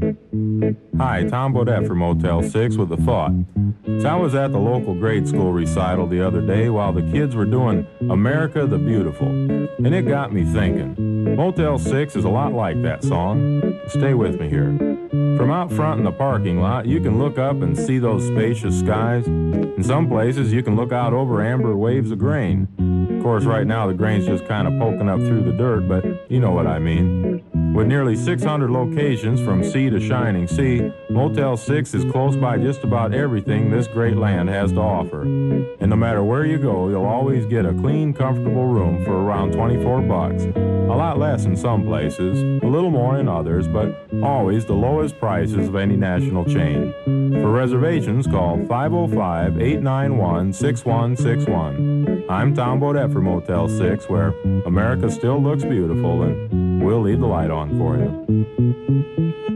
Hi, Tom Bodette from Motel 6 with a thought. So I was at the local grade school recital the other day while the kids were doing America the Beautiful, and it got me thinking. Motel 6 is a lot like that song. Stay with me here. From out front in the parking lot, you can look up and see those spacious skies. In some places, you can look out over amber waves of grain. Of course, right now the grain's just kind of poking up through the dirt, but you know what I mean. With nearly 600 locations from sea to shining sea, Motel 6 is close by just about everything this great land has to offer. And no matter where you go, you'll always get a clean, comfortable room for around $24. A lot less in some places, a little more in others, but always the lowest prices of any national chain. For reservations, call 505-891-6161. I'm Tom Bodette for Motel 6, where America still looks beautiful, and we'll leave the light on for you.